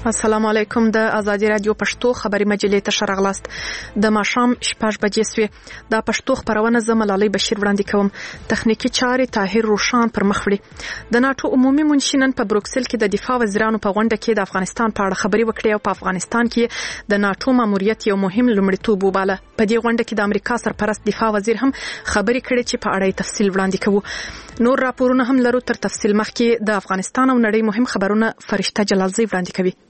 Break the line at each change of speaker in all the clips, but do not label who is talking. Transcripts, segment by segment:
السلام علیکم. د ازادي رادیو پښتو خبري مجلې ته شرغلاست. د ماښام 6 بجې سوي. د پښتو خبرونه زملالي بشیر وړاندې کوم. تخنیکی چارې طاهر روشان پر مخ وړي. د ناتو عمومي منشنن په بروکسل کې د دفاع وزیرانو په غونډه کې د افغانستان په اړه خبري وکړې او په افغانستان کې د ناتو ماموریت یو مهم لومړیتوب وباله. په دې غونډه کې د امریکا سرپرست دفاع وزیر هم خبري کړې چې په اړه تفصیل وړاندې کوو. نور راپورونه هم لرو. تر تفصیل مخکې د افغانستان او نړۍ مهم خبرونه فرشته جلالزی وړاندې کوي.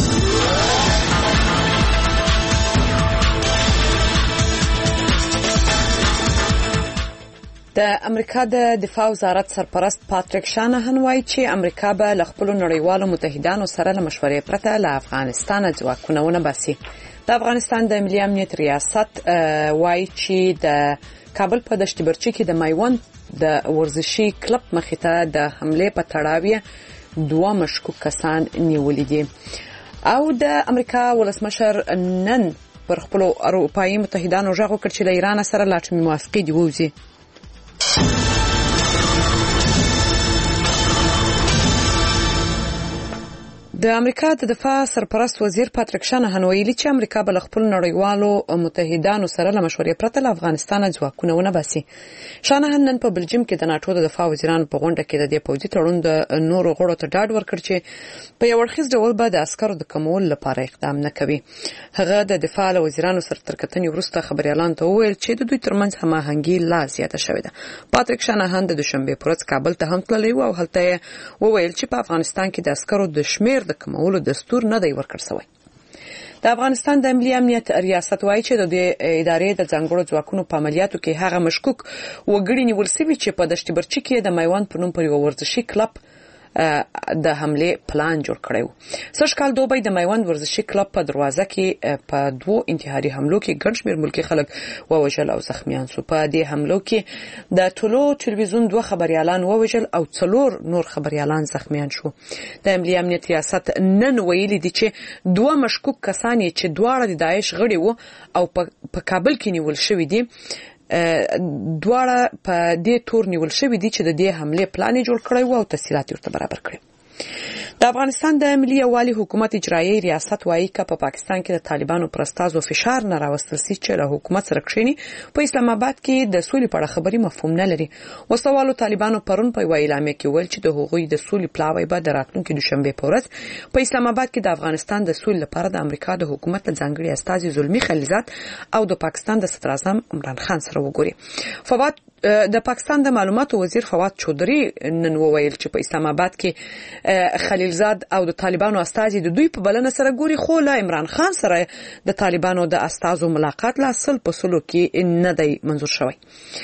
د امریکا د دفاع وزارت سرپرست پاتریک شانهن وایي چې امریکا به له خپل نړیوالو متحدانو سره له مشورې پرته له افغانستان ځواکونه ونه باسي. د افغانستان د ملي امنیت ریاست وایي چې د کابل په دشت برچي کې د میوند د ورزشي کلب مخې ته د حمله په تړاو 2 مشکوک کسان نیولي دي. او د امریکا ولسمشر نن پر خپل اروپایي متحدانو ژغ وکړ چې له ایران سره لا ټیمي موافقه دی ووزي. د امریکا د دفاع سرپرست وزیر پاتریک شانهن ویلي چې امریکا به خپل نړیوالو متحدانو سره له مشورې پرته له افغانستان ځواکونه ونه باسي. شانهن نن په بلجیم کې د ناتو د دفاع وزیرانو په غونډه کې د دې پوځي تړون د نورو غړو ته ډاډ ورکړ چې په یو اړخیز ډول به د عسکرو د کمول لپاره اقدام نه کوي. هغه د دفاع وزیرانو سره تر کتنې وروسته خبريالان ته وویل چې د دوی ترمنځ هماهنګي لا زیاته شوې ده. پاتریک شانهن د دوشنبه پر ورځ کابل ته هم تللی او هلته وویل چې په افغانستان کې د عسکرو د شمیر د کمولو دستور نه دی ورکړ شوی. د افغانستان د ملي امنیت ریاست وایي چې د ادارې د ځانګړو ځواکونو په عملیاتو کې هغه مشکوک وګړي نیول شوي چې په دشت برچي کې د میوند په نوم پر یو ورزشي کلب د حمله پلان جوړ کړو. سږ کال دوبۍ د میوند ورزشي کلب په دروازه کې په 2 انتحاري حملو کې ګڼ شمېر ملکی خلک ووژل او زخمیان شو. په دې حملو کې د ټولو ټلویزیون 2 خبريالان ووژل او 4 نور خبريالان زخمیان شو. د ملي امنیت ریاست نن ویلي دي چې 2 مشکوک کسان چې دواړه د داعش غړي وو او په کابل کې نیول شوی دي. دواړه په دې تور نیول شوی دي چې د دې حمله پلان جوړ کړی او تفصیلات ورته برابر کړي. د افغانستان د ملي یووالي حکومت اجرایي ریاست وایي چې په پاکستان کې د طالبانو پر استازو فشار نه راوستل سي چې له حکومت سره کښینی په اسلام آباد کې د سولې په اړه خبري مفهوم نه لري. وسوالو طالبانو پرون په ویلامه کې ویل چې د هغوی د سولې پلاوی به د راتلونکي دوشنبه په ورځ په اسلام آباد کې د افغانستان د سولې لپاره د امریکا د حکومت ځانګړي استازي زلمی خلیلزاد او د پاکستان د صدر اعظم عمران خان سره وګوري. د پاکستان د معلوماتو وزیر فواد چودري نن وویل چې په اسلام آباد کې خلیلزاد او د طالبانو استازي د دوی په بلنه سره ګوري، خو له عمران خان سره د طالبانو د استازو ملاقات لا اصل په سلو کې نه دی منظور شوی.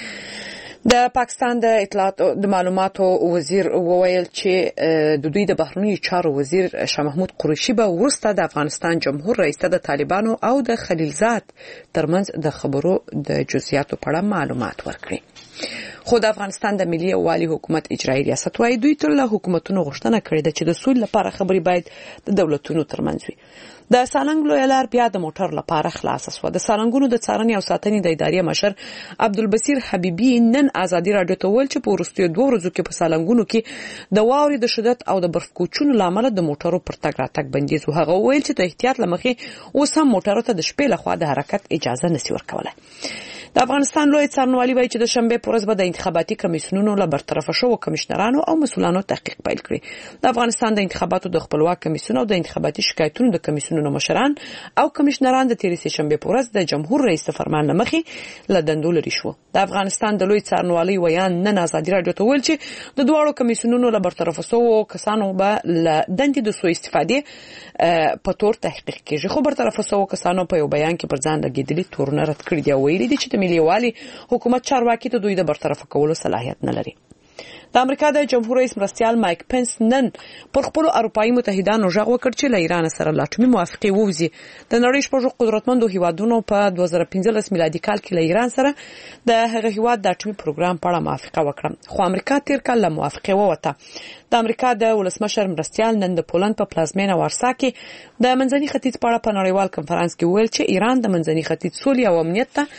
د پاکستان د اطلاعات د معلوماتو وزیر وویل چې د دوی د بهرنیو چارو وزیر شاه محمود قریشي به ورسته د افغانستان جمهور رئیس ته د طالبانو او د خلیلزاد ترمنځ د خبرو د جزئیاتو په اړه معلومات ورکړي. خو د افغانستان د ملي یووالي حکومت اجرایي ریاست وايي دوی تر له حکومتونو غوښتنه کړې ده چې د سولې لپاره خبري باید د دولتونو ترمنځ وي. د سالنګ لوی لار بیا د موټر لپاره خلاص شو. د سالنګونو د څارنې او ساتنې د ادارې مشر عبدالبصیر حبیبی نن ازادي رادیو ته ویل چې په وروستیو 2 ورځو کې په سالنګونو کې د واورې د شدت او د برف کوچونو لامل د موټرو پر تګ راتګ بندیز و. هغه ویل چې د احتیاط لمخې اوس هم موټرو ته د شپې لخوا د حرکت اجازه نشي ورکولای. د افغانستان لوی څارنوالي وایي چې د شنبه پر ورځ به د انتخاباتي کمیسیونونو له برطرف شوو کمشنرانو او مسؤلانو تحقیق پیل کړي. د افغانستان د انتخاباتو د خپلواک کمیسیون او د انتخاباتي شکایتونو د کمیسیونونو مشران او کمشنران د تیرې شنبه پر ورځ د جمهور رئیس فرمان لمخې له دندو لري شو. د افغانستان د لوی څارنوالي ویان نن ازادي رادیو ته ویل چې د دوه کمیسیونونو له برطرف شوو کسانو به له دندې د سوء استفادې په تور تحقیق کیږي. خو برطرف شوو کسانو په یو بیان کې پر ځان لګیدلي تورونه رد کړي دی او ویلي دي چې ملي یووالي حکومت چارواکي ته دوی د برطرف کولو صلاحیت نه لري. د امریکا د جمهور رئیس مرستیال مایک پنس نن پر خپل اروپایي متحدانو ژغ وکړ چې له ایران سره لا ټیمي موافقه ووزي. د نړۍ شپږ قدرتمندو هیوادونو په 2015 میلادي کال کې له ایران سره د هغه هیواد د اټومي پروګرام په اړه موافقه وکړه، خو امریکا تیر کال له موافقه ووته. د امریکا د ولسمشر مرستیال نن د پولند په پلازمینه وارسا کې د منځني ختیځ په اړه په نړیوال کنفرانس کې ویل چې ایران د منځني ختیځ سولې او امنیت ته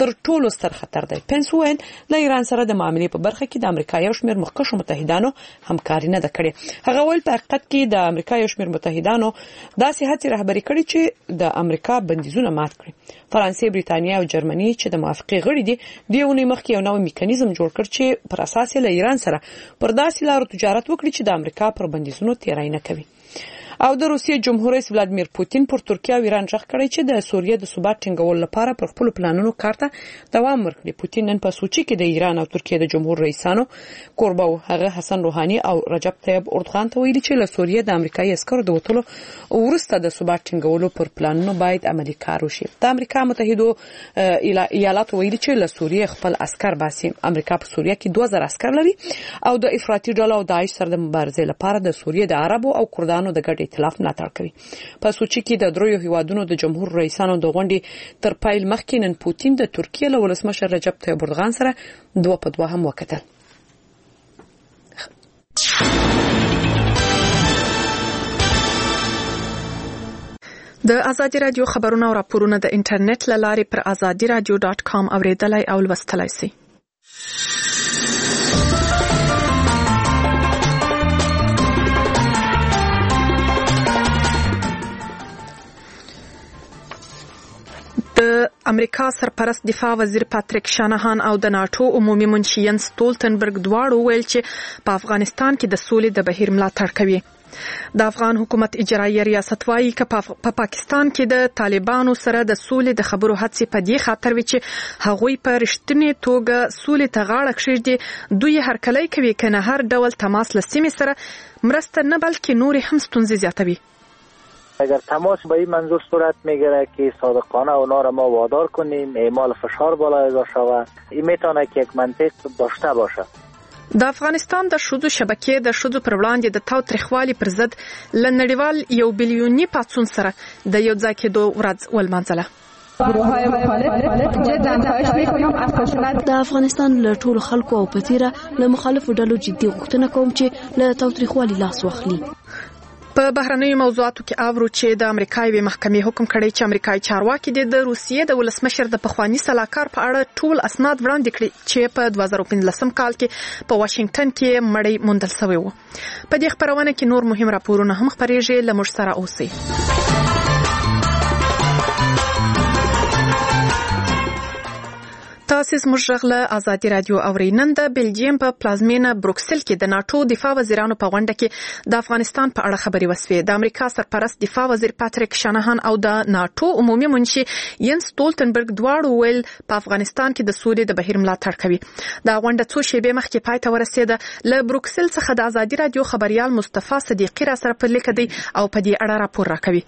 تر ټولو ستر خطر دی. پنس وویل له ایران سره د معاملې په برخه کې د امریکا یو شمېر مخکښو متحدانو همکاري نه ده کړې. هغه ویل په حقیقت کې د امریکا یو شمېر متحدانو داسې هڅې رهبري کړې چې د امریکا بندیزونه مات کړي. فرانسې، بریتانیا او جرمني چې د موافقې غړي دي د یو مخکې یو نوی میکانیزم جوړ کړ چې پر اساس له ایران سره پر داسې لارو تجارت وکړي چې د امریکا پر بندیزونو تیری نه کوي. او د روسیې جمهور رئیس ولادیمیر پوتین پر ترکیه او ایران ژغ کړی چې د سوریې د ثبات ټینګولو لپاره پر خپل پلانونو کار ته دوام ورکړي. پوتین نن په سوچي کې د ایران او ترکیې د جمهور رئیسانو کوربه و. هغه حسن روحاني او رجب طیب اردوغان ته ویلي چې له سوریې د امریکایي عسکرو د وټلو وروسته د ثبات ټینګولو پر پلانونو باید عملی کار وشي. د امریکا متحده ایالاتو ویلي چې له سوریې خپل عسكر باسي. امریکا په سوریه کې 2000 عسكر لري او د افراطي ډلو او داعش سره د مبارزې لپاره د سوریې د عربو او کردانو د ګډ ائتلاف ملاتړ کوي. په سوچي کې د دریو هیوادونو د جمهور رئیسانو د غونډې تر پایل مخکې نن پوتین د ترکیې له ولسمشر رجب طیب اردوغان سره 2 هم وکتل.
د ازادي رادیو خبرونه او راپورونه د انټرنیټ له لارې پر azadiradio.com اوریدلای او لوستلای شئ. د امریکا سرپرست دفاع وزیر پاتریک شانهان او د ناتو عمومي منشي ینس ستولتنبرګ دواړو ویل چې په افغانستان کې د سولې د بهیر ملاتړ کوي. د افغان حکومت اجرایي ریاست وايي چې په پاکستان کې د طالبانو سره د سولې د خبرو هڅې په دې خاطر وي چې هغوی په رښتینې توګه سولې ته غاړه کېږدي. دوی هرکلی کوي کنه هر ډول تماس له سیمې سره مرسته نه بلکې نور هم ستونزې زیاتوي.
اگر تماس به این منظور صورت میگیره که صادقانه اونا را ما وادار کنیم اعمال فشار بالا اضافه شود، این میتونه که یک منطق داشته باشه.
د افغانستان د شذو شبکې د شذو پر وړاندې د تاوتریخوالي پر ضد له نړیوال 1 بلیونی پاتسون سره د یو ځای کېدو ورځ ولمانځله.
د افغانستان له ټولو خلکو او پتیره له مخالفو ډلو جدي غوښتنه کوم چې له تاوتریخوالي لاس واخلي.
په بهرنیو موضوعاتو کې اورو چې د امریکایي محکمې حکم کړی چې امریکایي چارواکي د روسیې د ولسمشر د پخوانی سلاکار په اړه ټول اسناد وړاندې کړي چې په 2015 کال کې په واشنگټن کې مړی موندل شوی و. په دې خبرونه کې نور مهم راپورونه هم خبرېږي. له موږ سره اوسئ. تاسو زموږ غږ له ازادي رادیو اورئ. نن د بلجیم په پلازمینه بروکسل کې د ناتو دفاع وزیرانو په غونډه کې د افغانستان په اړه خبرې وسوې. د امریکا سرپرست دفاع وزیر پاتریک شانهان او د ناتو عمومي منشي ینس ستولتنبرګ دواړو ویل په افغانستان کې د سولې د بهیر ملاتړ کوي. دا غونډه څو شېبې مخکې پای ته ورسېده. له بروکسل څخه د ازادي رادیو خبريال مصطفی صدیقی را سره په لیک دی او په دې اړه راپور راکوي.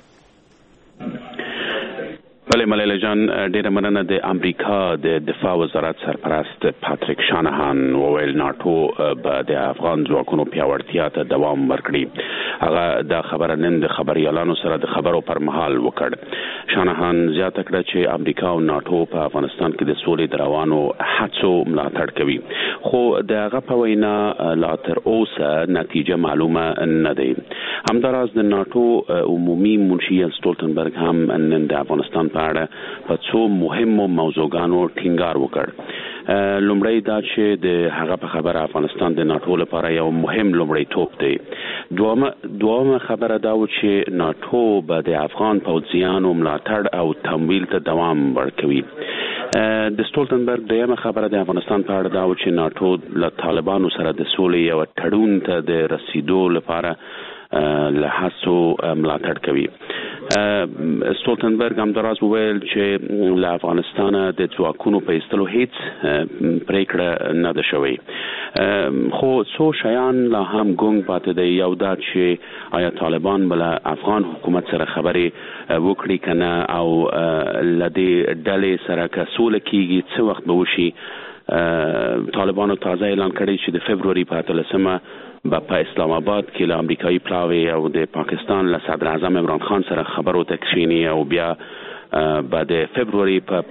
بله ملیله جان، ډیره مننه. د امریکا د دفاع وزارت سرپرست پاتریک شانهان وویل ناتو به د افغان ځواکونو پیاوړتیا ته دوام ورکړي. هغه دا خبره نن د خبريالانو سره د خبرو پر مهال وکړ. شانهان زیاته کړه چې امریکا او ناتو په افغانستان کې د سولې د روانو هڅو ملاتړ کوي، خو د هغه په وینا لا تر اوسه نتیجه معلومه نه ده. همداراز د ناتو عمومي منشي ستولتنبرګ هم نن د افغانستان په اړه په څو مهمو موضوعګانو ټینګار وکړ. لومړی دا چې د هغه په خبره افغانستان د ناتو لپاره یو مهم لومړی توپ دی. دوامه خبره دا و چې ناتو به د افغان پوځیانو ملاتړ او تمویل ته دوام ورکوي. د ستولتنبرګ دیمه خبره د افغانستان په اړه دا و چې ناتو له طالبانو سره د سولې یو تړون ته د رسیدو لپاره له هڅو ملاتړ کوي. ستولتنبرګ همداراز وویل چې له افغانستانه د ځواکونو په ایستلو هیڅ پریکړه نه ده شوې، خو څو شیان لا هم ګونګ پاتې دی. یو دا چې آیا طالبان بل افغان حکومت سره خبرې وکړي کنه او لدې ډلې سره که سوله کیږي څه وخت به وشي. طالبانو تازه اعلان کړی چې د فبروري په 13 په اسلام آباد کې له امریکایي پلاوی او د پاکستان له صدر اعظم عمران خان سره خبرو ته کښیني او بیا بعد فبروري په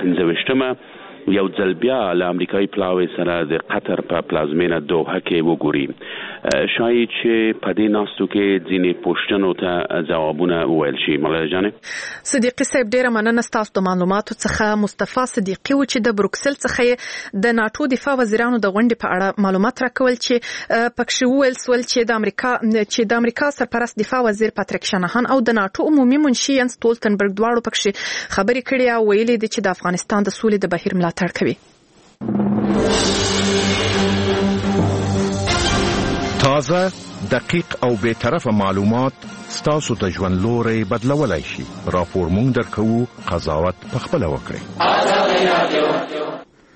15 یو ځل بیا له امریکایي پلاوی سره د قطر په پلازمینه دوحه کې وګوري. شاید چې په دې ناستو کې ځینې پوښتنو ته ځوابونه وویل شي. ملایله جانې
صدیقي صاحب ډیره مننه ستاسو د معلوماتو څخه. مصطفی صدیقي و چې د بروکسل څخه د ناتو دفاع وزیرانو د غونډې په اړه معلومات راکول چې پکښ وویل سول چې د امریکا سرپرست دفاع وزیر پاتریک شانهان او د ناتو عمومي منشي ینس ستولتنبرګ دواړو پکښ خبرې کړې او ویلي دي چې د افغانستان د سولې د بهیر ملاتړ کوي.
تازه، دقیق او بی‌طرفه معلومات ستاسو د ژوند لوري بدلولای شي. راپور مونږ درکوو، قضاوت پخپله وکړئ.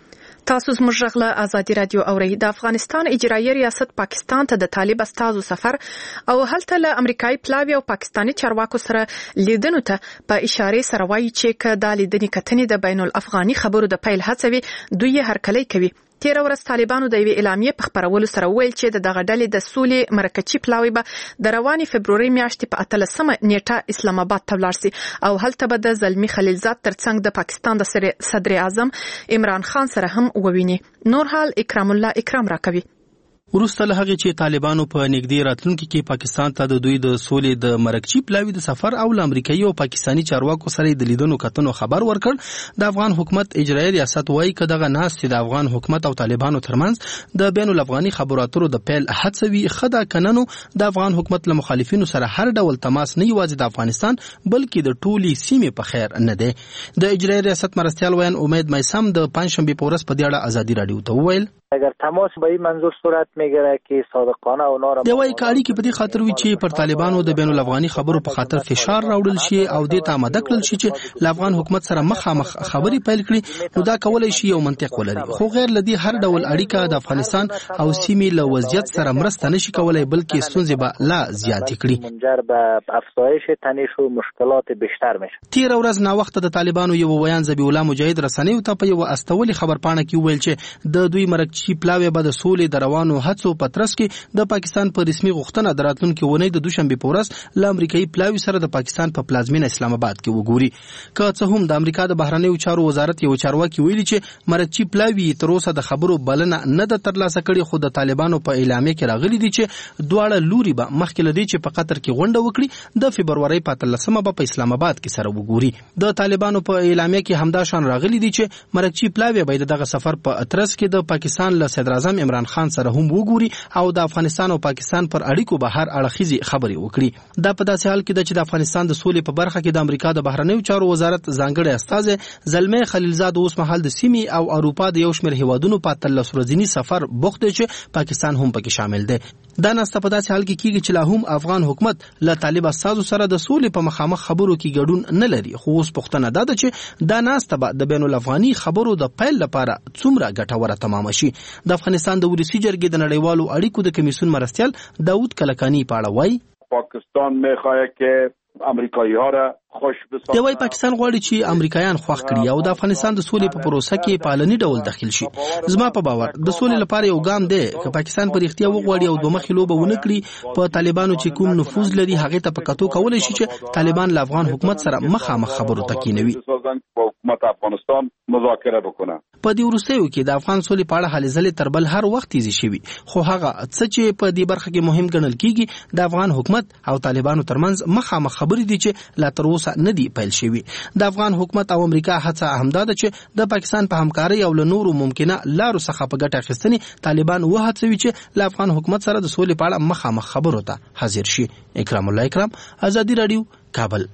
تاسو زموږ غږ له ازادي رادیو اورئ. د افغانستان اجرایي ریاست پاکستان ته د طالب استازو سفر او هلته له امریکایي پلاوی او پاکستاني چارواکو سره لیدنو ته په اشاره سره وایي چې کدا لیدنې کتنې د بین الافغاني خبرو د پیل هڅوي دوی هرکلی کوي. تیر ورځ طالبانو د یوې اعلامیې په خبرولو سره ویل چې دغه ډلې د سولې مرکچی پلاوی به د رواني فبروري میاشتې په 18مه نیټه اسلام آباد ته ولاړ شي او هلته به د زلمی خلیلزاد ترڅنګ د پاکستان د صدر اعظم عمران خان سره هم وویني. نور حال اکرام الله اکرام راکوي.
وروسته له هغې چې طالبانو په نږدې راتلونکي کې پاکستان ته د دوی د سولې د مرکچی پلاوی د سفر او له امریکایي او پاکستاني چارواکو سره د لیدنو کتنو خبر ورکړ، د افغان حکومت اجرایي ریاست وایي چې دغه ناستې د افغان حکومت او طالبانو ترمنځ د بین الافغاني خبرو اترو د پیل هڅوي. خدا کننو د افغان حکومت له مخالفینو سره هر ډول تماس نه یوازې د افغانستان بلکې د ټولي سیمې په خیر نه دی. د اجرایي ریاست مرستیال ویان امید میسم د پنځشنبه په ورځ په دې اړه ازادي رادیو ته وویل
اگر تماس به این منظور صورت میگیره که صادقانه اونا را
دوی کاری کې په دې خاطر وی چې پر طالبانو د بین الافغاني خبرو په خاطر فشار راوړل شي او د ته آماده کړل شي چې له افغان حکومت سره مخامخ خبري پیل کړي، نو دا کولای شي یو منطق ولري. خو غیر لدی هر ډول اړیکه د افغانستان او سیمې له وضعیت سره مرسته نشي کولای بلکې ستونزې به لا زیات کړي.
منجر به افزایش تنش و مشکلات بیشتر میشه.
تیر ورځ نا وخت د طالبانو یو ویان ذبیح الله مجاهد رسنیو ته په یو استولي خبرپاڼه کې ویل چې د دوی مرکچی پلاوی به د سولې د روانو هڅو په ترڅ کې د پاکستان په رسمي غوښتنه د راتلونکي اونۍ د دوشنبه په ورځ له امریکایي پلاوی سره د پاکستان په پلازمینه اسلام آباد کې وګوري. که څه هم د امریکا د بهرنیو چارو وزارت یو چارواکي ویلي چې مرکچی پلاوی تر اوسه د خبرو بلنه نه د ترلاسه کړي، خو د طالبانو په اعلامیه کې راغلي دي چې دواړه لوري به مخکې لدی چې په قطر کې غونډه وکړي د فبروري په 13مه په اسلام آباد کې سره وګوري. د طالبانو په اعلامیه کې همدا شان راغلي دي چې مرکچی پلاوی به دغه سفر په اترس کې د پاکستان له صدر اعظم عمران خان سره هم وګوري او د افغانستان او پاکستان پر اړیکو به هر اړخیزي خبرې وکړي. دا په داسې حال کې چې د افغانستان د سولې په برخه کې د امریکا د بهرنیو چارو وزارت ځانګړی استازی زلمی خلیلزاد اوس مهال د سیمې او اروپا د یو شمېر هیوادونو په 13 ورځني سفر بوخت دی چې پاکستان هم پکې شامل دی. دا ناسته په داسې حال کې کیږي چې لا هم افغان حکومت له طالب استازو سره د سولې په مخامخ خبرو کې ګډون نه لري. خو اوس پوښتنه ده چې دا ناسته به د بین الافغاني خبرو د پیل لپاره څومره ګټوره تمام شي. د افغانستان د ولسی جرګې د نړیوالو اړیکو د کمیسیون مرستیال داوود کلکانی په اړه وایي
پاکستان میخواد که امریکایی ها را خوش بسازه.
دوی پاکستان غواړي چې امریکایان خوښ کړي او د افغانستان د سولې په پروسه کې په علني ډول داخل شي. زما په باور د سولې لپاره یو ګام دی چې پاکستان پر اختیار وغواړي او دوه مخې لوبه ونه کړي. په طالبانو چې کوم نفوذ لري هغه ته په کتو کولای شي چې طالبان له افغان حکومت سره مخامخ خبرو تکینوي.
حکومت افغانستان مذاکره وکړي.
په دې وروستیو کې د افغان سولې په اړه هلې ځلې تر بل هر وخت تیزی شوي، خو هغه څه چې په دې برخه کې مهم ګڼل کیږي د افغان حکومت او طالبانو ترمنځ مخامخ خبرې دي چې لا تر اوسه نه دی پیل شوی. د افغان حکومت او امریکا هڅه همدا ده چې د پاکستان په همکارۍ او له نورو ممکنه لارو څخه په ګټه اخیستنې طالبان وهڅوي چې له افغان حکومت سره د سولې په اړه مخامخ خبرو ته حاضر شي. اکرام الله اکرام، ازادي رادیو، کابل.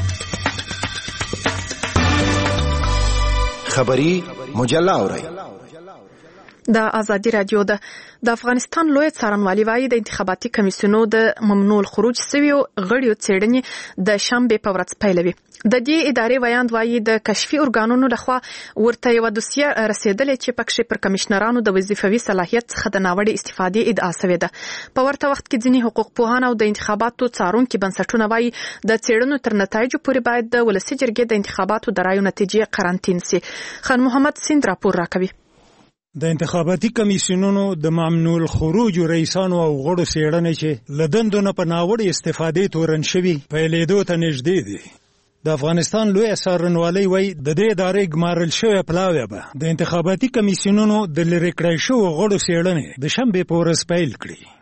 خبری مجله اورئ.
د ازادي رادیو د افغانستان لوی څارنوالي وايي د انتخاباتي کمیسیونو د ممنوع الخروج سویو غړیو څېړنې د شنبه په ورځ پیلوي. د دې ادارې ویاند وايي د کشفي ارګانونو لخوا ورته یو دوسیه رسیدلې چې پکښې پر کمشنرانو د وظیفوي صلاحیت څخه د ناوړه استفادې ادعا شوې ده. په ورته وخت کې ځینې حقوق پوهان او د انتخاباتو څارونکي بنسټونه وايي د څېړنو تر نتایجو پورې باید د ولسي جرګې د انتخاباتو د رایو نتیجې قرنطین سي. خان محمد سیند راپور راکوي.
د انتخاباتي کمیسیونونو د ممنوع الخروج رئیسانو او غړو څېړنې چې له دندو نه په ناوړه استفادې تورن شوي پیلېدو ته نږدې دي. د افغانستان لوی څارنوالي وایي د دې ادارې ګمارل شوې پلاوی به د انتخاباتي کمیسیونونو د لرې کړای شوو غړو څېړنې د شنبې په ورځ پیل کړي.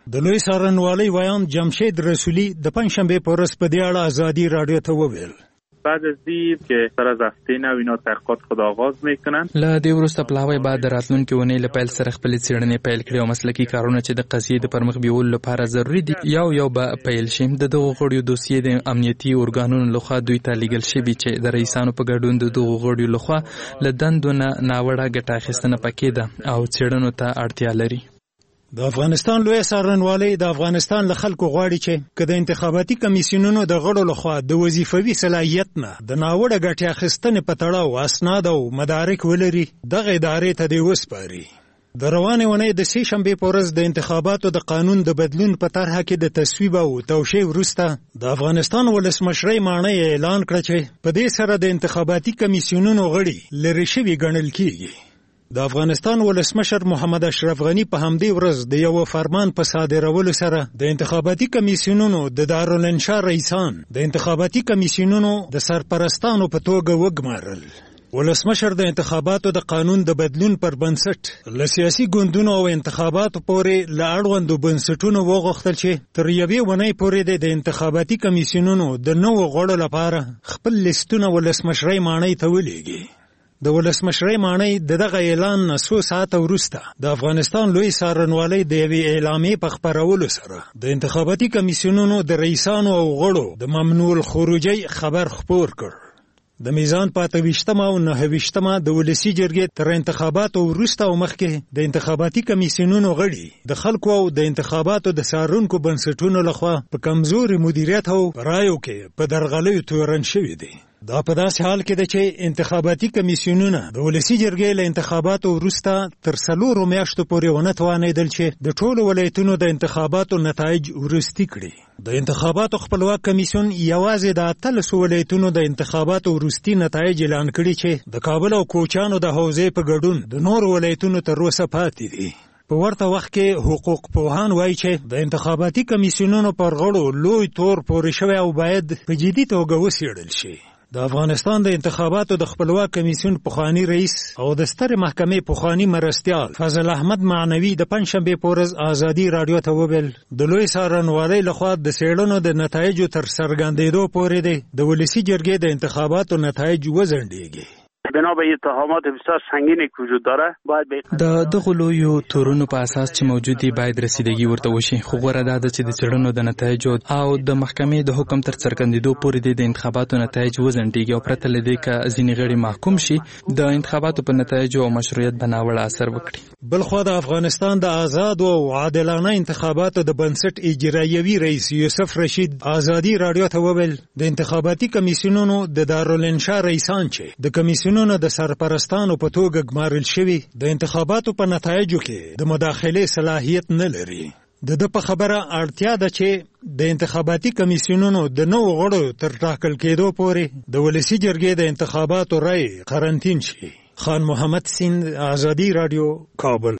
د لوی څارنوالۍ ویان جمشید رسولی د پنځشنبه په ورځ په دې اړه ازادي رادیو ته وویل.
بعد از دید که سر از هفته نو اینا تحقیقات خود آغاز میکنن.
له دې وروسته پلاوی بعد د راتلونکي ونې له پیل سره خپل څېړنې پیل کړې او مسلکي کارونه چې د قضیې د پرمخ بیولو لپاره ضروری دي یو به پیل شي. د دغو غړیو دوسیې د امنیتي ارګانونو لخوا دوی ته لیږل شوي چې د رئیسانو په ګډون د دغو غړیو لخوا له دندو نه ناوړه ګټه اخیستنه پکې ده او څېړنو ته اړتیا لري.
د افغانستان لوی څارنوالۍ د افغانستان له خلکو غواړي چې که د انتخاباتي کمیسیونونو د غړو لخوا د وظیفوي صلاحیت نه د ناوړه ګټې اخیستنې په تړاو اسناد او مدارک ولري دغه ادارې ته دې وسپاري. د روانې اونۍ د سې شنبې په ورځ د انتخاباتو د قانون د بدلون په طرحه کې د تصویب او توشیح وروسته د افغانستان ولسمشرۍ ماڼۍ اعلان کړه چې په دې سره د انتخاباتي کمیسیونونو غړي لرې شوي ګڼل کیږي. د افغانستان ولسمشر محمد اشرف غنی په همدې ورځ د یو فرمان په صادرولو سره د انتخاباتي کمیسیونونو د دارالانشا رئیسان د انتخاباتي کمیسیونونو د سرپرستانو په توګه وګمارل. ولسمشر د انتخاباتو د قانون د بدلون پر بنسټ له سیاسي ګوندونو او انتخاباتو پورې له اړوندو بنسټونو وغوښتل چې تر یوې اونۍ پورې د انتخاباتي کمیسیونونو د نوو غړو لپاره خپل لیستونه ولسمشرۍ ماڼۍ ته ولېږي. د ولسمشرۍ ماڼۍ دغه اعلان نه څو ساعته وروسته د افغانستان لوی څارنوالۍ د یوې اعلامیې په خپرولو سره د انتخاباتي کمیسیونونو د رئیسانو او غړو د ممنوع الخروجۍ خبر خپور کړ. د میزان په 28مه او 29مه د ولسي جرګې تر انتخاباتو وروسته او مخکې د انتخاباتي کمیسیونونو غړي د خلکو او د انتخاباتو د څارونکو بنسټونو لخوا په کمزوري مدیریت او رایو کې په درغلیو تورن شوي دي. دا په داسې حال کې ده چې انتخاباتي کمیسیونونه د ولسي جرګې له انتخاباتو وروسته تر 4 میاشتو پورې ونه توانېدل چې د ټولو ولایتونو د انتخاباتو نتایج وروستي کړي. د انتخاباتو خپلواک کمیسیون یوازې د 13 ولایتونو د انتخاباتو وروستي نتایج اعلان کړي چې د کابل او کوچیانو د حوزې په ګډون د نورو ولایتونو تر اوسه پاتې دي. په ورته وخت کې حقوق پوهان وایي چې د انتخاباتي کمیسیونونو پر غړو لوی تور پورې شوی او باید په جدي توګه وڅېړل شي. د افغانستان د انتخاباتو د خپلواک کمیسیون پخوانی رئیس او د سترې محکمې پخوانی مرستیال فضل احمد معنوي د پنځشنبې په ورځ ازادي رادیو ته وویل د لوی څارنوالۍ لخوا د څېړنو د نتایجو تر څرګندېدو پورې دی د ولسي جرګې د انتخاباتو نتایج وځنډېږي.
بنا به اتهامات بسیار سنگینی که وجود داره باید
د دغه لویو تورونو په اساس چې موجود دي باید رسیدګي ورته وشي. خو غوړه ده چې د څېړنو د نتایجو او د محکمې د حکم تر څرګندېدو پورې د انتخاباتو نتایج وځنډېږي او پرته له دې که ځینې غړي محکوم شي د انتخاباتو په نتایجو او مشروعیت به ناوړه اثر وکړي.
بلخوا د افغانستان د آزاد او عادلانه انتخاباتو د بنسټ اجرایوي رئیس یوسف رشید ازادي رادیو ته وویل د انتخاباتي کمیسیونونو د دارالانشا رئیسان چې د کمیسیونونو د سرپرستانو په توګه ګمارل شوي د انتخاباتو په نتایجو کې د مداخلې صلاحیت نه لري. د په خبره اړتیا ده چې د انتخاباتي کمیسیونونو د نوو غړو تر ټاکل کېدو پورې د ولسي جرګې د انتخاباتو رای قرنطین شي. خان محمد سیند، ازادي رادیو، کابل.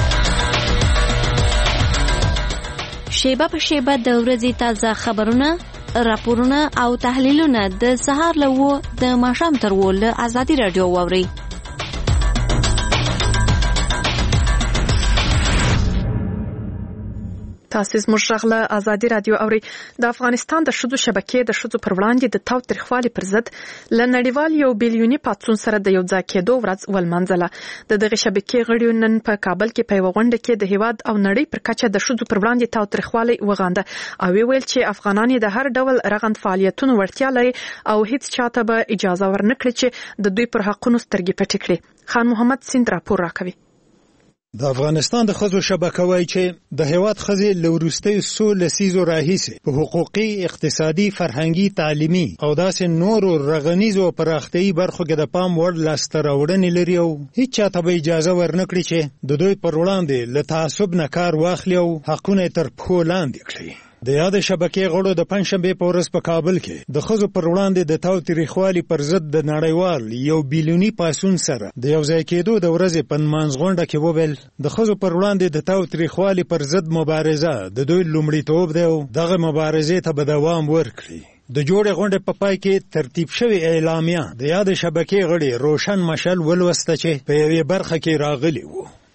شیبه په شیبه د ورځې تازه خبرونه، راپورونه او تحلیلونه د سهار له 9 د ماښام تر 10 له ازادي رادیو واورئ.
تاسو زموږ غږ ازادي رادیو اوري. د افغانستان د شذو شبکې د شذو پر وړاندې د تاوتریخوالي پر ضد ل نړیوال یو بیلیونی پاتسون سره د یو ځای کېدو ورځ ولمنځله. دغه شبکې غړي نن په کابل کې په غونډه کې د هیواد او نړۍ پر کچه د شذو پر وړاندې تاوتریخوالي وغانده او ویل چې افغانان د هر ډول رغند فعالیتونو ورتیا لري او هیڅ چاته به اجازه ورنکړي چې د دوی پر حقونو سترګې پټې کړي. خان محمد سیند راپور راکوي.
د افغانستان د ښځو شبکه وایي چې د هیواد ښځې له وروستیو څو لسیزو راهیسې په حقوقي، اقتصادي، فرهنګي، تعلیمي او داسې نورو رغنیزو او پراختیایي برخو کې د پام وړ لاسته راوړنې لري او هیڅ چاته به اجازه ورنکړي چې د دوی پر وړاندې له تعصب نه کار واخلي او حقونه یې تر پښو لاندې کړي. د یاد شبکې غړو د پنځشنبې په ورځ په کابل کې د ښځو پر وړاندې د تاوتریخوالي پر ضد د نړیوال یو بیلیونی پاسون سره د یو ځای کېدو د ورځې په نمانځ غونډه کې وویل د ښځو پر وړاندې د تاوتریخوالي پر ضد مبارزه د دوی لومړیتوب دی او دغه مبارزې ته به دوام ورکړي. د جوړې غونډې په پای کې ترتیب شوی اعلامیه د یاد شبکې غړي روشن مشعل ولوسته چې په یوې برخه کې راغلي وو.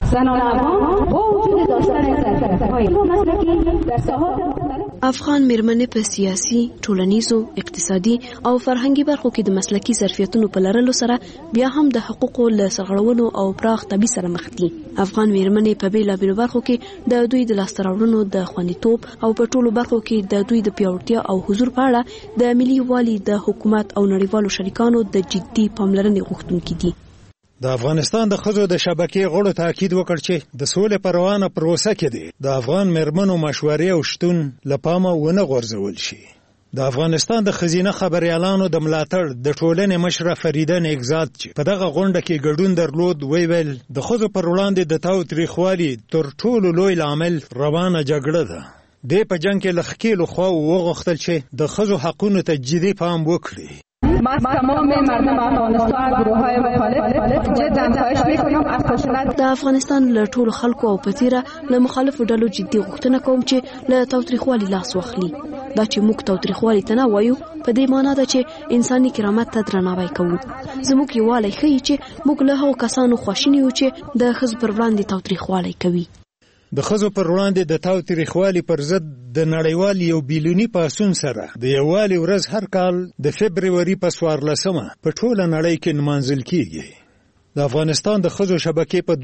زنان افغان با وجود داشتن ظرفیت‌های مسلکی در ساحات مختلف
افغان میرمنې په سیاسي، ټولنیزو، اقتصادي او فرهنګي برخو کې د مسلکي ظرفیتونو په لرلو سره بیا هم د حقوقو له سرغړونو او پراخ تبعیض سره مخ دي. افغان میرمنې په بیلابیلو برخو کې د دوی د لاسته راوړنو د خوندیتوب او په ټولو برخو کې د دوی د پیاوړتیا او حضور په اړه د ملي یووالي د حکومت او نړیوالو شریکانو د جدي پاملرنې غوښتونکي دي.
د افغانستان د ښځو د شبکې غړو تاکید وکړ چې د سولې په روانه پروسه کې دي د افغان میرمنو مشورې او شتون له پامه ونه غورځول شي. د افغانستان د ښځینه خبریالانو د ملاتړ د ټولنې مشره فریده نیکزاد چې په دغه غونډه کې ګډون درلود ویل د ښځو پر وړاندې د تاوتریخوالي تر ټولو لوی لامل روانه جګړه ده. دې په جنګ کې له ښکېلو خواوو وغوښتل چې د ښځو حقونو ته جدي پام وکړي.
ما از تمام مردم افغانستان گروه‌های مخالف جداً خواهش می‌کنم از خشونت
د افغانستان له ټولو خلکو او پتیره له مخالفو ډلو جدي غوښتنه کوم چې له تاوتریخوالي لاس واخلي. دا چې موږ تاوتریخوالي ته نه وایو په دې معنی ده چې انساني کرامت ته درناوی کوو. زموږ یووالی ښیي چې موږ له هغو کسانو خواشیني یو چې د ښځو پر وړاندې تاوتریخوالی کوي.
د ښځو پر وړاندې د تاوتریخوالي پر ضد د نړیوال یو بیلونی پاڅون سره د یووالي ورځ هر کال د فبروري په 14مه په ټوله نړۍ کې نمانځل کیږي. د افغانستان د ښځو شبکې په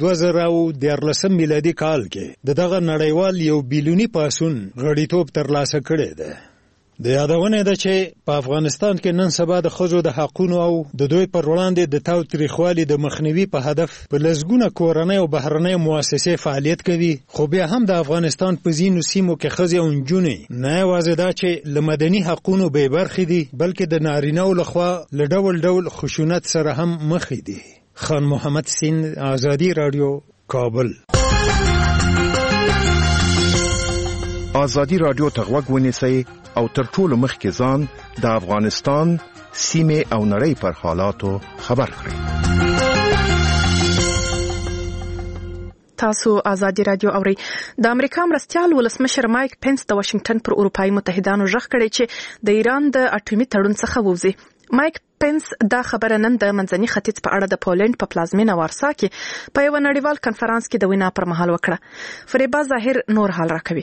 2014 میلادي کال کې دغه نړیوال یو بیلونی پاڅون غړیتوب ترلاسه کړی دی. د یادونه ده چې په افغانستان کې نن سبا د ښځو د حقوقو او د دوی پر وړاندې د تاوتریخوالي د مخنیوي په هدف په لسګونه کورنۍ او بهرنۍ مؤسسې فعالیت کوي. خو بیا هم د افغانستان په ځینو سیمو کې ښځې او نجونې نه یوازې دا چې له مدني حقوقو بې برخې دي بلکې د نارینه‌و لخوا له ډول ډول خشونت سره هم مخ دي. خان محمد سین، آزادی رادیو، کابل.
آزادی رادیو ته غوږ ونیسئ او تر ټولو مخکې ځان د افغانستان سیمې او نړۍ پر حالاتو خبر کړئ.
تاسو آزادی رادیو اورئ. د امریکا مرستیال ولسمشر مایک پنس د واشنگټن پر اروپایي متحدانو ژغ کړی چې د ایران د اټومي تړون څخه ووځي. مایک پنس دا خبره نن د منځني ختیځ په اړه د پولند په پلازمینه وارسا کې په یو نړیوال کنفرانس کې د وینا پر مهال وکړه. فریبا ظاهر نور حال راکوي.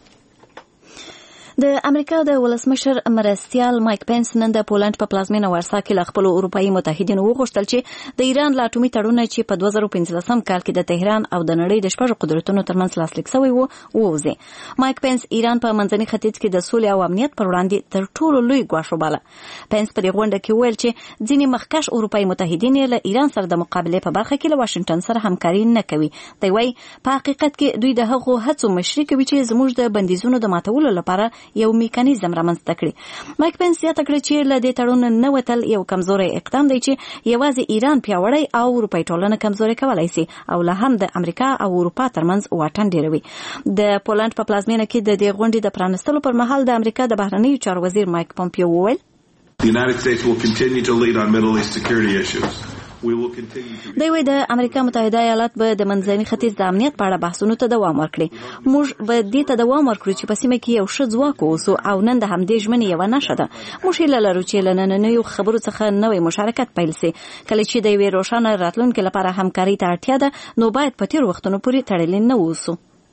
د امریکا د ولسمشر مرستیال مایک پنس نن د پولند په پلازمینه وارسا کې له خپل اروپایي متحدینو وغوښتل چې د ایران له اټومي تړون چې په 2015 کال کې د تهران او د نړۍ د شپږ قدرتونو ترمنځ لاسلیک شوی و ووځي. مایک پنس ایران په منځني ختیځ کې د سولې او امنیت پر وړاندې تر ټولو لوی ګواښ وباله. پنس په دې غونډه کې ویل چې ځینې مخکښ اروپایي متحدین له ایران سره د مقابله په برخه کې له واشنگټن سره همکاري نه کوي. دی وايي په حقیقت کې دوی د هغو هڅو مشري کوي چې زموږ د بندیزونو د ماتولو لپاره یو میکانیزم رامنځته کړي. مایک پنس زیاته کړه چې له دې تړون نه وتل یو کمزوري اقدام دی چې یوازې ایران پیاوړی او اروپایي ټولنه کمزوري کولای شي او له هم د امریکا او اروپا ترمنځ واټن ډیروي. د پولند په پلازمینه کې د دې غونډې د پرانستلو پر مهال د امریکا د بهرنیو چارو وزیر مایک پومپیو وویل
The United States will continue to lead on Middle East security issues.
دوی د امریکا متحده ایالات به د منځني ختیځ د امنیت په اړه بحثونو ته دوام ورکړي. موږ به دې ته دوام ورکړو چې په سیمه کې یو ښه ځواک اوسو او نن د همدې ژمنې یوه نښه ده. موږ هیله لرو چې له نننیو خبرو څخه نوی مشارکت پیل شي. کله چې د یوې روښانه راتلونکي لپاره همکاري ته اړتیا ده نو باید په تېرو وختونو پورې تړلي نه اوسو.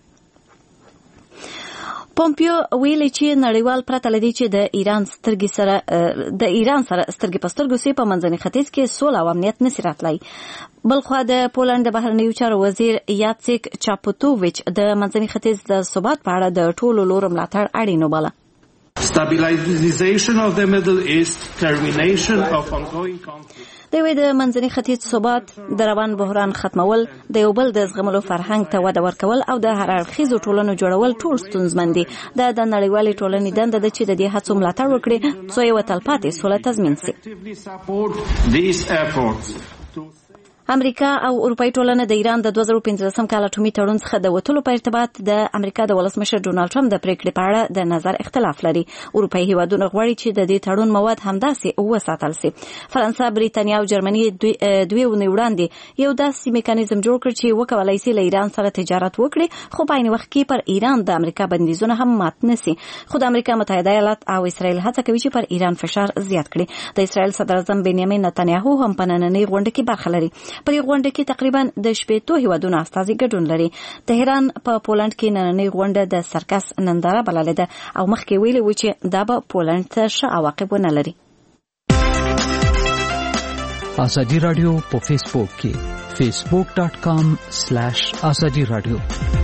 پومپیو ویلي چې نړیوال پرته لدی چې د ایران سره سترګې په سترګو سي په منځني ختیځ کې سوله او امنیت نشي راتلای. بلخوا د پولند د بهرنیو چارو وزیر یاڅیک چاپوتوویچ د منځني ختیځ د ثبات په اړه د ټولو لورو ملاتړ اړین وباله.
Stabilization of the Middle East, termination of ongoing conflict.
دوی د منځني ختیځ ثبات، د روان بحران ختمول، د یو بل د زغملو فرهنګ ته وده ورکول او د هر اړخیزو ټولنو جوړول ټول ستونزمن دي. دا د نړیوالې ټولنې دنده ده چې د دې هڅو ملاتړ وکړي څو یو تلپاتې سوله تضمین شي. امریکا او اروپאי ټولنه د ایران د 2015 کال اټومي تړون څخه د وټولو په ارتباط د امریکا د ولسمشر ډونالد ټرمپ د پریکړې په اړه د نظر اختلاف لري. اروپאי هیوادونه غواړي چې د دې تړون مواد همداسې وساتل شي. فرانسه، بریتانیا او جرمني دوی ونې وړاندې یو داسې میکانیزم جوړ کړ چې وکولای شي له ایران سره تجارت وکړي، خو په عین وخت کې پر ایران د امریکا بندیزونه هم مات نشي. خو د امریکا متحده ایالات او اسرائیل هڅه کوي چې پر ایران فشار زیات کړي. د اسرائیل صدر اعظم بنیامین نتنیاهو هم په نننۍ غونډه کې برخه لري. په دې غونډه کې تقریبا د 18 هیوادونو استازي ګډون لري. تهران په پولند کې نننۍ غونډه د سرکس ننداره بللې ده او مخکې ویلي و چې دا به پولند ته ښه عواقب ونه لري.
ازادي رادیو په فیسبوک کې facebook.com/azadi radio.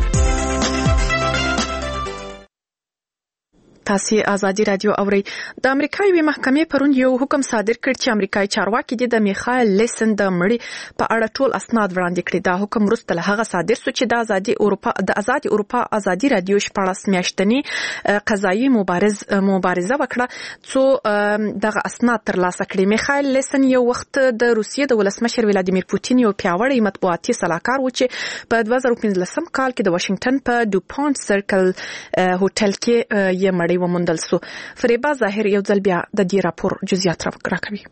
تاسو ازادي رادیو اورئ. د امریکا یوې محکمې پرون یو حکم صادر کړ چې امریکایي چارواکي د میخایل لیسن د مړي په اړه ټول اسناد وړاندې کړي. دا حکم وروسته له هغه صادر شو چې د آزادي اروپا ازادي رادیو 14 میاشتنی قضایي مبارزه وکړه څو دغه اسناد ترلاسه کړي. میخایل لیسن یو وخت د روسیې د ولسمشر ولادیمیر پوتین یو پیاوړی مطبوعاتي سلاکار و چې په 2015 کال کې د واشنگټن په ډوپونټ سرکل هوټل کې یې مړی وموندل سو. فریبا ظاهر یو ځل بیا د دې راپور جزئیات راکوي.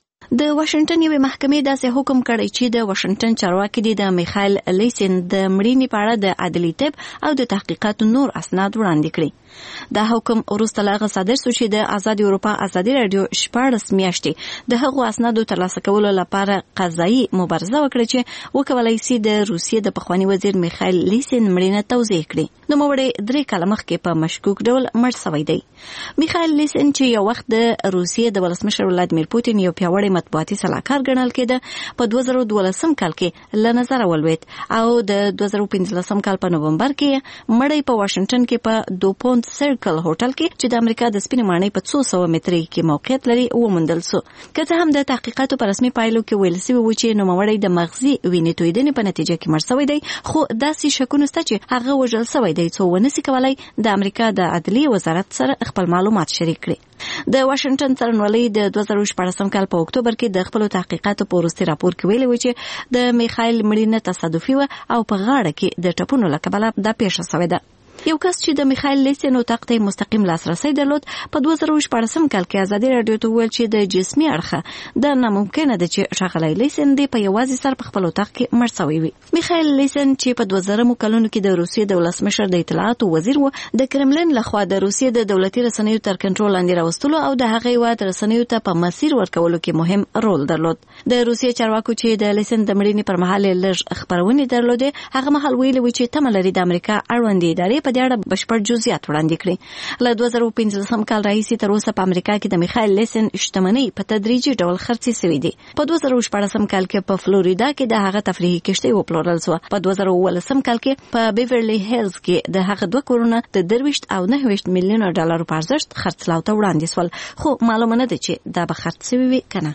د واشنگټن یوې محکمې داسې حکم کړی چې د واشنگټن چارواکي د میخایل لیسن د مړینې په اړه د عدلي طب او د تحقیقاتو نور اسناد وړاندې کړي. دا حکم وروسته له هغه صادر شو چې د آزادي اروپا ازادي رادیو 14 میاشتې د هغو اسنادو ترلاسه کولو لپاره قضایي مبارزه وکړه چې وکولای شي د روسیې د پخوانی وزیر میخایل لیسن مړینه توضیح کړي. نو نوموړی 3 کاله مخکې په مشکوک ډول مړ شوی دی. میخایل لیسن چې یو وخت د روسیې د ولسمشر ولادیمیر پوتین یو پیاوړی مطبوعاتي سلاکار ګڼل کېده، په 2012 کال کې له نظر ولوید او د 2015 کال په نومبر کې مړی په واشنگټن کې په دوپونټ سرکل هوټل کې چې د امریکا د سپینې ماڼۍ په 200 مترۍ کې موقعیت لري وموندل شو. که څه هم د تحقیقاتو په رسمي پایلو کې ویل شوی و چې نوموړی د مغزي وینې تویدنې په نتیجه کې مړ شوی دی، خو داسې شکونه شته چې هغه وژل شوی دی څو ونسي کولای د امریکا د عدلي وزارت سره خپل معلومات شریک کړي. د واشنگټن څارنوالۍ د 2014 کال په اکتوبر کې د خپل تحقیقاتو په وروستي راپور کې ویلي و چې د میخایل مړینه تصادفي و او په غاړه کې د ټپونو له کبله دا پیښه شوې ده. یو کس چې د میخایل لیسن او تخت مستقیم لاسرسي درلود په 2014 کال کې ازادي رادیو ته ویل چې د جسمي اړخه دا ناممکنه ده چې شغلای لیسن دی په یوازې سر په خپل تخت کې مړ شوی وي. میخایل لیسن چې په 2000 کلونو کې د روسیې د ولسمشر د اطلاعاتو وزیر و، د کرملین لخوا د روسیې د دولتي رسنیو تر کنټرول لاندې راوستلو او د هغې واد رسنیو ته په مسیر ورکولو کې مهم رول درلود. د روسیې چارواکو چې د لیسن د مړینې پر مهال لږ خبرونه درلوده، هغه مهال ویلي و چې تمه لري د امریکا اړوند ادارې په دې اړه بشپړ جزئیات وړاندې کړي. له 2015 کال راهیسې تر اوسه په امریکا کې د میخایل لیسن شتمنۍ په تدریجي ډول خرڅې شوې دي. په 2014 کال کې په فلوریدا کې د هغه تفریحي کشتۍ وپلورل شو. په 2019 کال کې په بیورلی هیلز کې د هغه 2 کورونه د 23 او 9 میلیون ډالر په ارزښت خرڅلاو ته وړاندې شول، خو معلومه نه ده چې دا به خرڅ شوی وي کنه.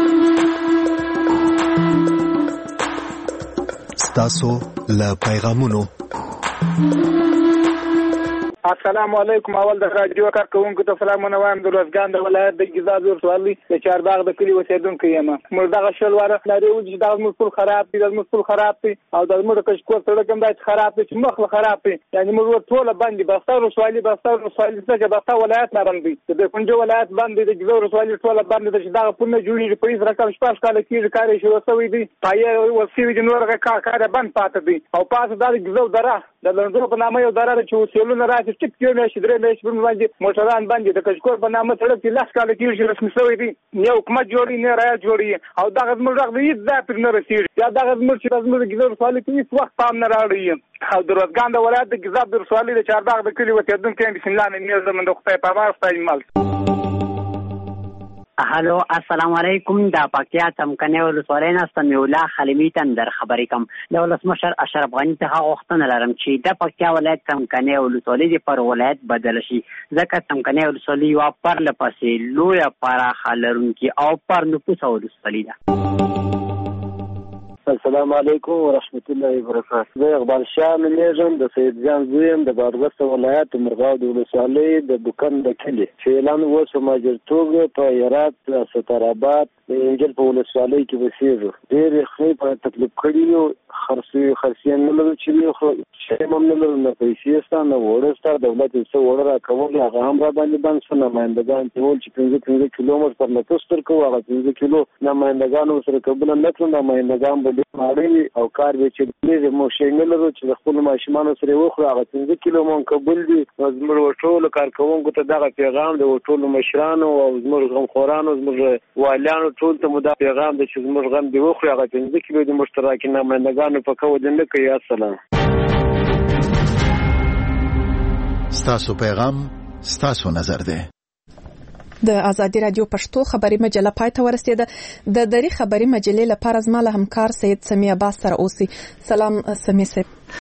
ستاسو له پیغامونو.
السلام علیکم. اول د رادیو کارکونکو ته سلامونه وایم. د روزګان د ولایت د ګیزا ولسوالۍ د چارباغ د کلي اوسیدونکی یم. موږ دغه شلواره لري چې دغه مسول خراب دي، د مسول خراب دي او د موږ کشکور سره کوم دای خراب دي چې مخ خراب دي. یعنی موږ ټول باندې بستر وسوالي څخه بستا ولایت نه باندې د کنجو ولایت باندې د ګیزا وسوالۍ ټول باندې چې دغه پونه جوړیږي په هیڅ رقم شپږ کال کې کار شي وسوي دي. پای وسوي د نور کار بند پاتې دي او پاسه د ګیزا دره د لندو په نامه یو دره چې وسیلونه راځي ټیپ کې مې شدري مې په باندې موټران باندې د کشکور په نامه سره چې لاس کال کې رسمي شوی دي. یو حکومت جوړی نه راځي جوړی او دغه زموږ راغلی هیڅ ځای نه رسیږي. یا دغه زموږ چې زموږ ګیزا وسوالۍ کې هیڅ وخت پام نه راوړي. او د روزګان د ولایت د ګیزا وسوالۍ د چارباغ د کلي اوسیدونکي بسم الله مې زموږ د خدای په امان ستای مال.
هلو السلام علیکم. د پکتیا څمکنیو ولسوالۍ نه سمیع خلیمي تندر خبرې کوم. د ولسمشر اشرف غني ته غوښتنه لرم چې د پکتیا ولایت څمکنیو ولسوالۍ پر ولایت بدل شي، ځکه څمکنیو ولسوالۍ یو پرله پسې لویه پراخه لرونکې او پر نفوسه ولسوالۍ ده.
السلام علیکم ورحمت الله وبرکاته. زه اقبال شاه نومیږم، د سید جان زوی یم، د بادغیس ولایت مرغاب د ولسوالۍ د بوکن د کلي چې اعلان وشو ماجرتوب په هرات سترآباد د انجیل په ولسوالۍ کې اوسېږو. ډېرې ښې په تکلیف کړي یو، خرڅې نه لرو چې خو شی هم نه لرو، نه پیسې شته نه اوړه شته. دولت یې څه اوړه راکول هغه هم را باندې بند شو. نمایندګان چې ول چې 15 کیلو موږ پر نفوس تر کوو، هغه 15 کیلو نمایندګانو سره قبول نه کړو. نمایندګان به ماړی او کار به چې موږ شینګل لرو چې خپل ماشومان سره وخورو هغه 15 کیلو مون قبول دي زموږ ټول کارکونکو ته دغه پیغام دی ټول مشرانو او زموږ غمخورانو زموږ والیانو ټول ته مو دا پیغام دی چې زموږ غم دی وخورو هغه 15 کیلو د مشترک نمائندګانو په کوو دنه کوي. السلام.
ستاسو پیغام ستاسو نظر دی.
د ازادي رادیو پښتو خبري مجله پای ته ورسېده. د دری خبري مجلې لپاره زما له همکار سید سمیع عباس سره اوسئ. سلام سمیع صاحب.